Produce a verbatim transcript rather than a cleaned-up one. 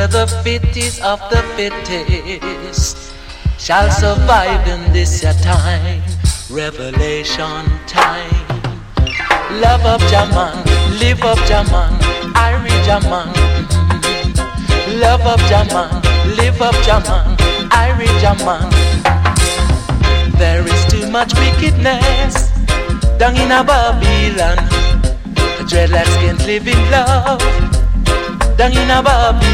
where the fittest of the fittest shall survive in this your time, revelation time. Love up Jaman, live up Jaman, I read Jaman. Love up Jaman, live up Jaman, I read Jaman. There is too much wickedness down in a Babylon. Dreadlocks can't live in love down in a Babylon.